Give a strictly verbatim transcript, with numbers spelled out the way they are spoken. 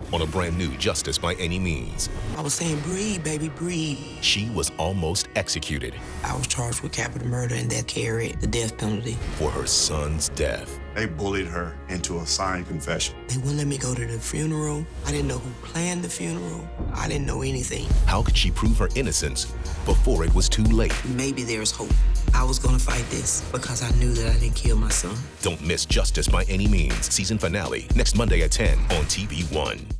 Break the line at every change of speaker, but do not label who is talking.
on a brand new Justice by Any Means.
I was saying, breathe, baby, breathe.
She was almost executed.
I was charged with capital murder and that carried the death penalty.
For her son's death.
They bullied her into a signed confession.
They wouldn't let me go to the funeral. I didn't know who planned the funeral. I didn't know anything.
How could she prove her innocence before it was too late?
Maybe there's hope. I was gonna fight this because I knew that I didn't kill my son.
Don't miss Justice by Any Means season finale next Monday at ten on T V One.